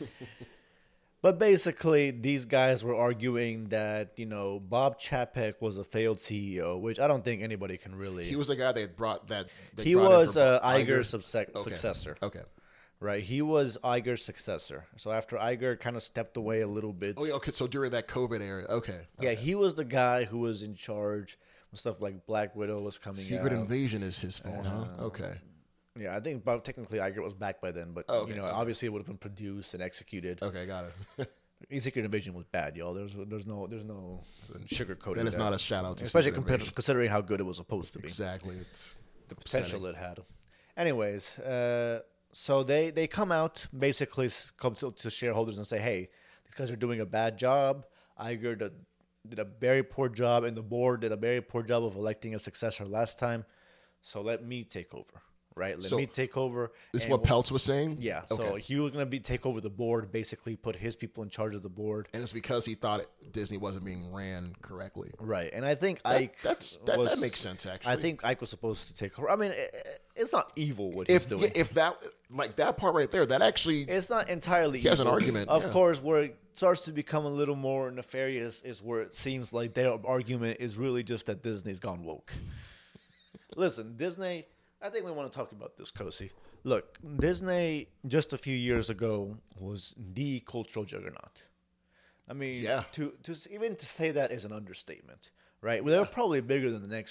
but basically these guys were arguing that, Bob Chapek was a failed CEO, which I don't think anybody can really... He was the guy that brought that... He was Iger's successor. Okay. Right, he was Iger's successor. So after Iger kind of stepped away a little bit... Oh, yeah, okay, so during that COVID era, okay. Yeah, he was the guy who was in charge... Stuff like Black Widow was coming Secret out. Invasion is his fault, huh? Okay. Yeah, I think technically Iger was back by then, but obviously it would have been produced and executed. Okay, got it. Secret Invasion was bad, y'all. There's no sugarcoating. That is not a shout out to especially considering how good it was supposed to be. Exactly. The potential it had. Anyways, so they come out, basically come to shareholders and say, hey, these guys are doing a bad job. Iger did a very poor job, and the board did a very poor job of electing a successor last time. So let me take over, right? Let me take over. This is what Peltz was saying? Yeah. Okay. So he was going to take over the board, basically put his people in charge of the board. And it's because he thought Disney wasn't being ran correctly. Right. And I think Ike... That makes sense, actually. I think Ike was supposed to take over. I mean, it's not evil what he's doing. If that... Like, that part right there, that actually... It's not entirely evil. He has an argument. Of course, where it starts to become a little more nefarious is where it seems like their argument is really just that Disney's gone woke. Listen, Disney... I think we want to talk about this, Kosi. Look, Disney, just a few years ago, was the cultural juggernaut. I mean, to say that is an understatement, right? Well, they're probably bigger than the next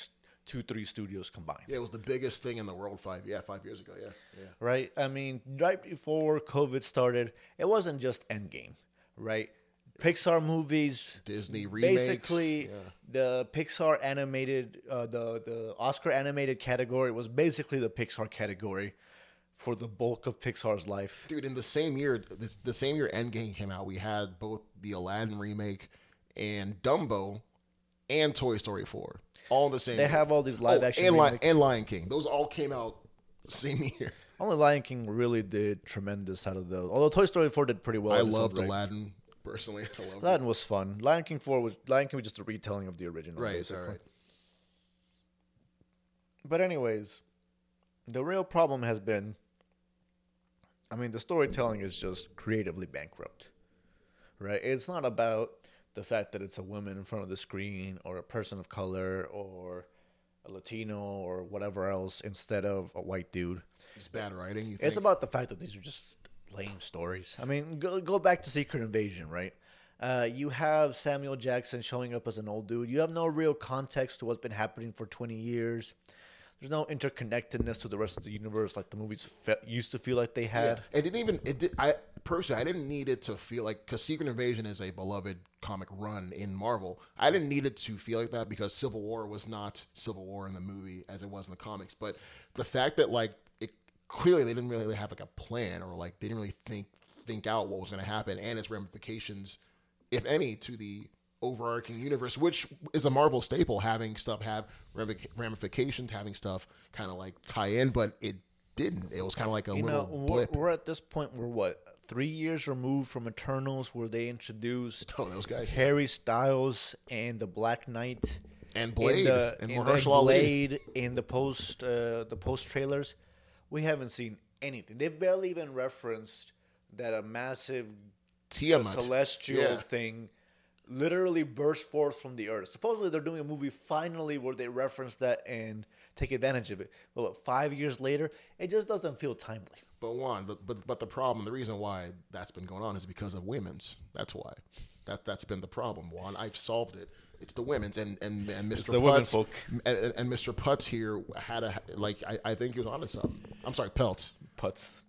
2-3 studios combined. Yeah, it was the biggest thing in the world 5 years ago. Yeah. Right? I mean, right before COVID started, it wasn't just Endgame, right? Pixar movies, Disney remakes. basically the Pixar animated, the Oscar animated category was basically the Pixar category for the bulk of Pixar's life. Dude, in the same year, Endgame came out, we had both the Aladdin remake and Dumbo and Toy Story 4 all in the same They year. have all these live action and remakes. and Lion King. Those all came out the same year. Only Lion King really did tremendous out of those. Although Toy Story 4 did pretty well. I in its own loved right. Aladdin personally. I loved Aladdin was fun. Lion King was just a retelling of the original. Right, basically. all right. But anyways, the real problem has been, I mean, the storytelling is just creatively bankrupt, right? It's not about the fact that it's a woman in front of the screen or a person of color or a Latino or whatever else instead of a white dude. It's bad writing. You think? It's about the fact that these are just lame stories. I mean, go back to Secret Invasion, right? You have Samuel Jackson showing up as an old dude. You have no real context to what's been happening for 20 years. There's no interconnectedness to the rest of the universe like the movies used to feel like they had. Yeah. I didn't need it to feel like, because Secret Invasion is a beloved comic run in Marvel. I didn't need it to feel like that because Civil War was not Civil War in the movie as it was in the comics. But the fact that like it clearly they didn't really have like a plan, or like they didn't really think out what was going to happen and its ramifications, if any, to the overarching universe, which is a Marvel staple, having stuff have ramifications, having stuff kind of like tie in, but it didn't. It was kind of like a little blip. We're at this point, we're what, 3 years removed from Eternals, where they introduced Those guys, Harry Styles and the Black Knight and Blade and in Mahershala Ali. Blade in the post trailers. We haven't seen anything. They've barely even referenced that a massive Tiamat celestial thing literally burst forth from the earth. Supposedly they're doing a movie finally where they reference that and take advantage of it. But what, 5 years later, it just doesn't feel timely. But but the problem, the reason why that's been going on is because of women's. That's why. That's been the problem. Juan, I've solved it. It's the women's and Mr. the women Putz folk. and Mr. Putz here had I think he was onto something. I'm sorry, Peltz. Putz.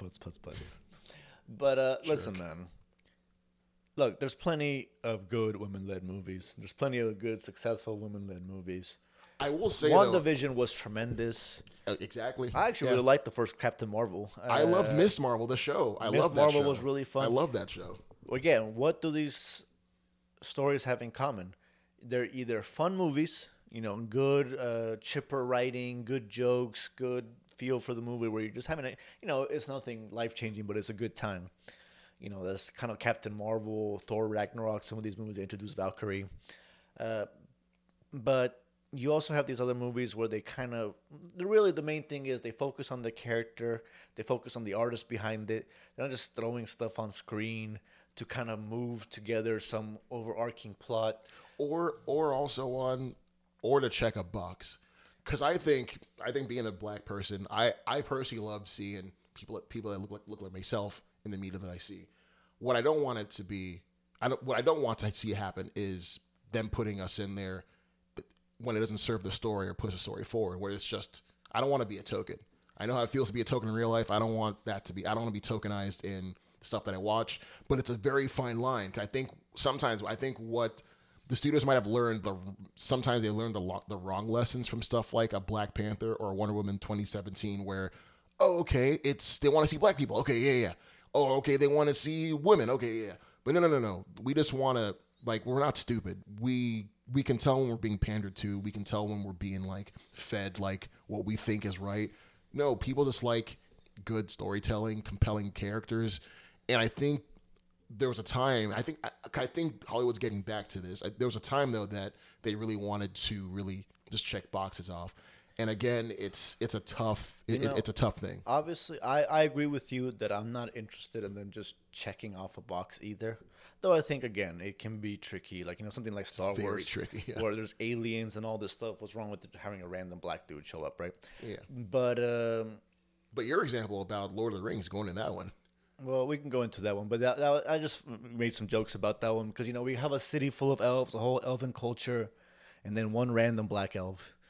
But listen, man. Look, there's plenty of good women-led movies. There's plenty of good, successful women-led movies. I will say WandaVision was tremendous. Exactly. I actually really liked the first Captain Marvel. I loved Miss Marvel, the show. I love that Marvel show. was really fun. I love that show. Again, what do these stories have in common? They're either fun movies, good chipper writing, good jokes, good feel for the movie where you're just having it's nothing life-changing, but it's a good time. That's kind of Captain Marvel, Thor Ragnarok, some of these movies that introduce Valkyrie. But you also have these other movies where they the main thing is they focus on the character, they focus on the artist behind it. They're not just throwing stuff on screen to kind of move together some overarching plot. Or to check a box. Because I think being a black person, I personally love seeing people that look like myself in the media that I see. What I don't want to see happen is them putting us in there when it doesn't serve the story or push the story forward. Where it's just, I don't want to be a token. I know how it feels to be a token in real life. I don't want to be tokenized in stuff that I watch. But it's a very fine line. I think what the studios might have learned, sometimes they learned the wrong lessons from stuff like a Black Panther or Wonder Woman 2017, where, they want to see black people. Okay, yeah. Oh, okay, they want to see women. Okay, yeah. But no. We just want to, we're not stupid. We can tell when we're being pandered to. We can tell when we're being, fed, what we think is right. No, people just like good storytelling, compelling characters. And I think there was a time, I think Hollywood's getting back to this. There was a time, though, that they really wanted to really just check boxes off. And again, it's a tough thing. Obviously, I agree with you that I'm not interested in them just checking off a box either. Though I think, again, it can be tricky. Something like Star Wars. Very tricky, yeah. Where there's aliens and all this stuff. What's wrong with having a random black dude show up, right? Yeah. But your example about Lord of the Rings, going in that one. Well, we can go into that one. But I just made some jokes about that one because, we have a city full of elves, a whole elven culture, and then one random black elf.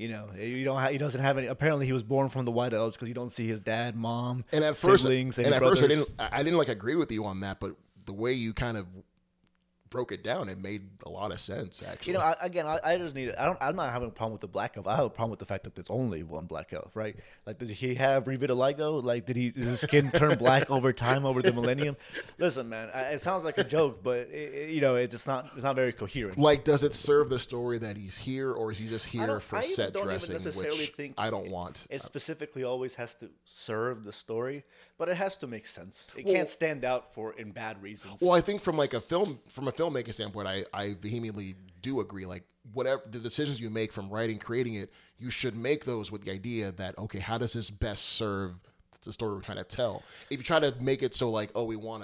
He doesn't have any. Apparently, he was born from the White Elves because you don't see his dad, mom, And at siblings, first, any and at first, brothers. I didn't like agree with you on that, but the way you kind of broke it down, it made a lot of sense. Actually, I just need. I'm not having a problem with the black elf. I have a problem with the fact that there's only one black elf, right? Like, did he have revitiligo? Like, did his skin turn black over time over the millennium? Listen, man, it sounds like a joke, but it's not very coherent. like, does it serve the story that he's here, or is he just here for set don't dressing, even necessarily which think I don't want? It specifically always has to serve the story, but it has to make sense. It can't stand out in bad reasons. Well, I think from a filmmaking standpoint, I vehemently do agree. Like, whatever the decisions you make from writing, creating it, you should make those with the idea that, okay, how does this best serve the story we're trying to tell? If you try to make it so like, oh, we want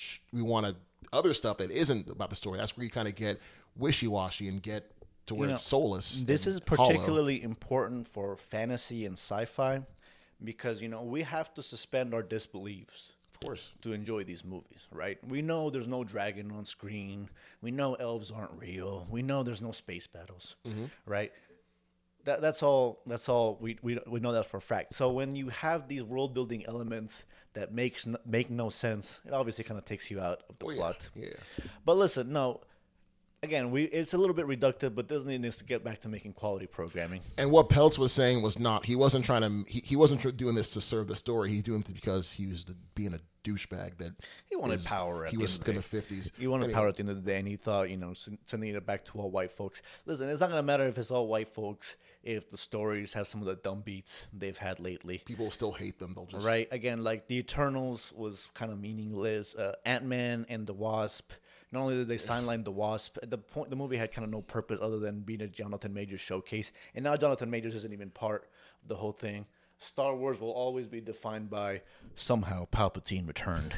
other stuff that isn't about the story, that's where you kind of get wishy-washy and get to where it's soulless. This and is particularly important for fantasy and sci-fi because, we have to suspend our disbeliefs. Of course. To enjoy these movies, right? We know there's no dragon on screen. We know elves aren't real. We know there's no space battles, right? That's all. We know that for a fact. So when you have these world building elements that make no sense, it obviously kind of takes you out of the plot. Yeah. But listen, no. Again, it's a little bit reductive, but Disney needs to get back to making quality programming. And what Peltz was saying was not. He wasn't trying to. He wasn't doing this to serve the story. He's doing it because he was being a douchebag. That he wanted power. He was in the 50s. He wanted power at the end of the day, and he thought, sending it back to all white folks. Listen, it's not going to matter if it's all white folks if the stories have some of the dumb beats they've had lately. People will still hate them. They'll just right again. Like the Eternals was kind of meaningless. Ant-Man and the Wasp. Not only did they sideline the Wasp, the movie had kind of no purpose other than being a Jonathan Majors showcase. And now Jonathan Majors isn't even part of the whole thing. Star Wars will always be defined by somehow Palpatine returned.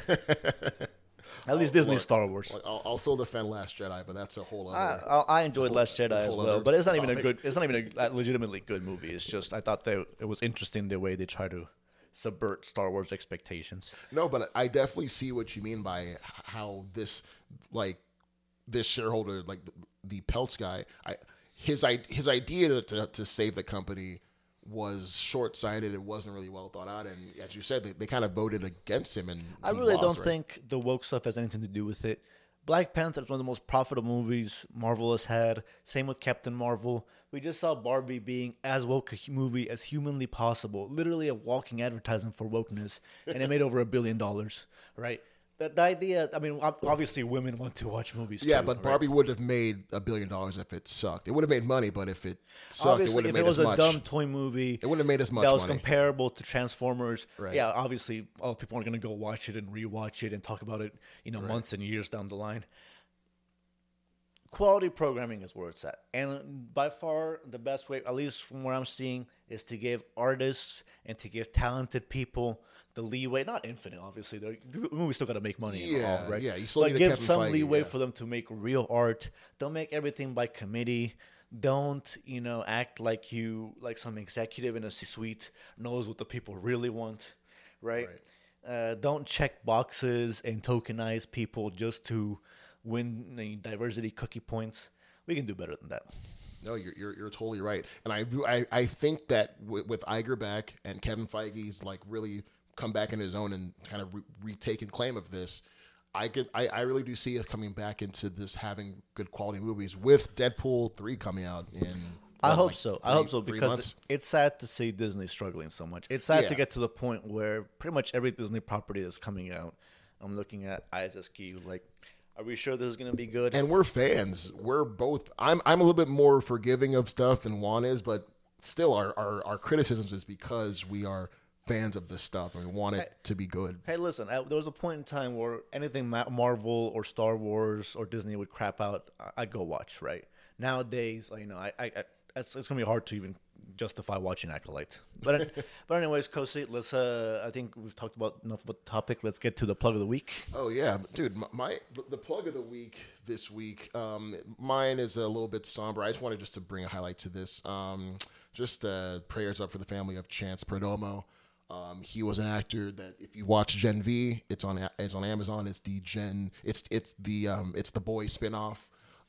At least Disney's Star Wars. I'll still defend Last Jedi, but that's a whole other. I enjoyed Last Jedi as well, but it's not even a good. It's not even a legitimately good movie. It's just I thought that it was interesting the way they try to subvert Star Wars expectations. No, but I definitely see what you mean by how this shareholder, like the Peltz guy, his idea to save the company was short-sighted. It wasn't really well thought out, and as you said, they kind of voted against him. And I really don't think the woke stuff has anything to do with it. Black Panther is one of the most profitable movies Marvel has had. Same with Captain Marvel. We just saw Barbie being as woke a movie as humanly possible. Literally a walking advertisement for wokeness. And it made over $1 billion, right? The idea, I mean, obviously women want to watch movies yeah, too. but right? Barbie would have made $1 billion if it sucked. It would have made money, but if it sucked, obviously, it wouldn't have made as much. If it was a dumb toy movie, it wouldn't have made as much that was money. comparable to Transformers. Right. Yeah, obviously, all people are going to go watch it and rewatch it and talk about it, months and years down the line. Quality programming is where it's at. And by far, the best way, at least from what I'm seeing, is to give artists and to give talented people the leeway. Not infinite, obviously. The movie's still got to make money and all, right? Yeah, you still but need to give Kevin some Feige, leeway for them to make real art. Don't make everything by committee. Don't, act like some executive in a C-suite knows what the people really want, right? Don't check boxes and tokenize people just to win the diversity cookie points. We can do better than that. No, you're totally right, and I think that with Iger back and Kevin Feige's really come back in his own and kind of retaken claim of this, I really do see us coming back into this having good quality movies with Deadpool 3 coming out in. I hope so. I hope so 3 because months? it's sad to see Disney struggling so much. It's sad to get to the point where pretty much every Disney property that's coming out, I'm looking at ISSQ are we sure this is going to be good? And we're fans. We're both. I'm a little bit more forgiving of stuff than Juan is, but still, our criticisms is because we are fans of this stuff and we want it to be good. Hey, listen. There was a point in time where anything Marvel or Star Wars or Disney would crap out, I'd go watch. Right nowadays, it's going to be hard to even justify watching Acolyte. But anyways, Kosi, let's. I think we've talked about enough about the topic. Let's get to the plug of the week. Oh yeah, dude. The plug of the week this week. Mine is a little bit somber. I just wanted to bring a highlight to this. Just prayers up for the family of Chance Perdomo. He was an actor that if you watch Gen V, it's on Amazon. It's the Boy spinoff.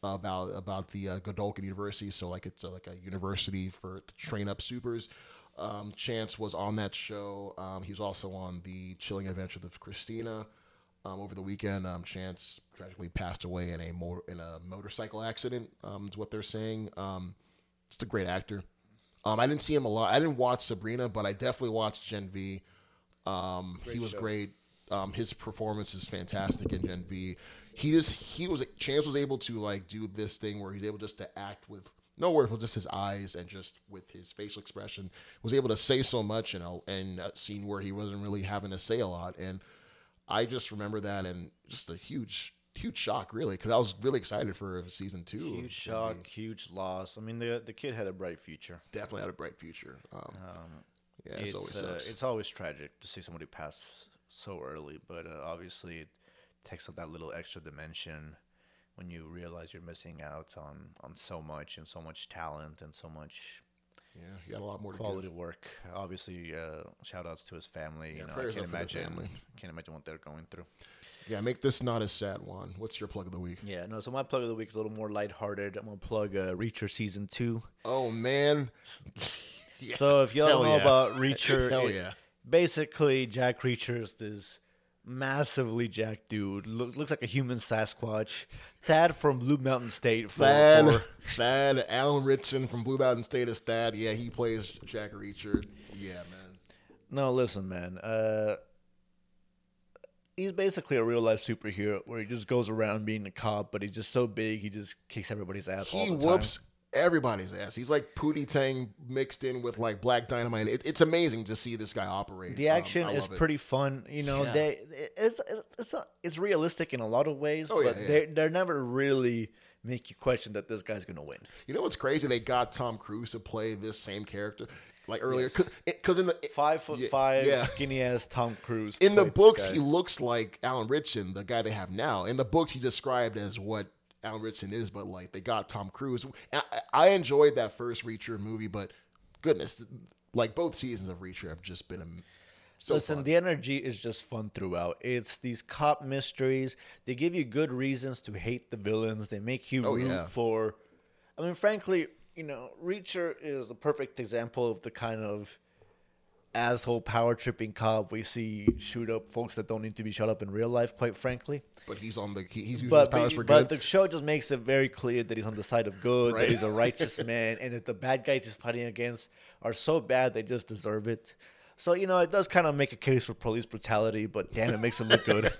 about the Godolphin University. So like it's like a university to train up supers. Chance was on that show. He was also on the Chilling Adventures of Christina. Over the weekend, Chance tragically passed away in a motorcycle accident. Is what they're saying. Just a great actor. I didn't see him a lot. I didn't watch Sabrina, but I definitely watched Gen V. He was great. His performance is fantastic in Gen V. Chance was able to like do this thing where he's able just to act with no words, with just his eyes and just with his facial expression, was able to say so much in a scene where he wasn't really having to say a lot. And I just remember that, and just a huge shock, really, because I was really excited for season 2. Huge shock, huge loss. I mean, the kid had a bright future. Definitely had a bright future. Yeah, it's always tragic to see somebody pass so early, but obviously it takes up that little extra dimension when you realize you're missing out on so much and so much talent and so much. Yeah, he got a lot more quality work. Obviously, shout outs to his family. Yeah, I can't imagine what they're going through. Yeah, make this not a sad one. What's your plug of the week? Yeah, no, so my plug of the week is a little more lighthearted. I'm going to plug Reacher Season 2. Oh, man. Yeah. So if y'all know about Reacher, Hell yeah. Basically, Jack Reacher is this massively jacked dude. Looks like a human Sasquatch. Thad from Blue Mountain State. Thad, Alan Ritchson from Blue Mountain State is Thad. Yeah, he plays Jack Reacher. Yeah, man. No, listen, man. He's basically a real-life superhero where he just goes around being a cop, but he's just so big, he just kicks everybody's ass all the time. He whoops everybody's ass. He's like Pootie Tang mixed in with like Black Dynamite. It's amazing to see this guy operate. The action is pretty fun. You know, Yeah. it's realistic in a lot of ways, but they're never really make you question that this guy's going to win. You know what's crazy? They got Tom Cruise to play this same character. Like earlier, because in the 5'5", skinny ass Tom Cruise. In the books, he looks like Alan Ritchson, the guy they have now. In the books, he's described as what Alan Ritchson is, but like they got Tom Cruise. I enjoyed that first Reacher movie, but goodness, like both seasons of Reacher have just been fun. The energy is just fun throughout. It's these cop mysteries. They give you good reasons to hate the villains. They make you root for. I mean, frankly, you know, Reacher is a perfect example of the kind of asshole power tripping cop we see shoot up folks that don't need to be shot up in real life, quite frankly. But he's using his powers for good. But the show just makes it very clear that he's on the side of good, that he's a righteous man, and that the bad guys he's fighting against are so bad they just deserve it. So, you know, it does kind of make a case for police brutality, but damn, it makes him look good.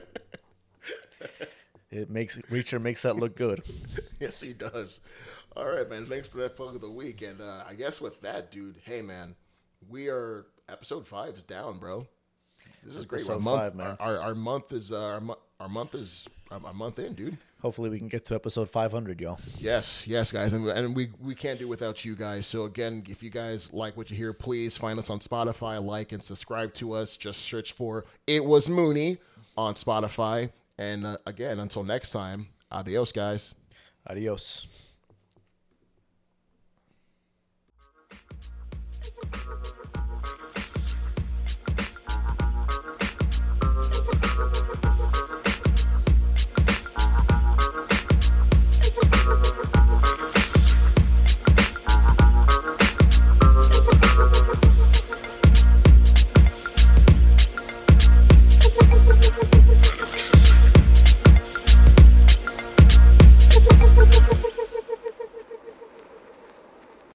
Reacher makes that look good. Yes, he does. All right, man. Thanks for that plug of the week. And I guess with that, dude, hey, man, we are episode 5 is down, bro. This is great. Episode 5, man. Our month is a month in, dude. Hopefully we can get to episode 500, y'all. Yes, guys, and we can't do without you guys. So again, if you guys like what you hear, please find us on Spotify, like and subscribe to us. Just search for It Was Mooney on Spotify. And again, until next time, adios, guys. Adios.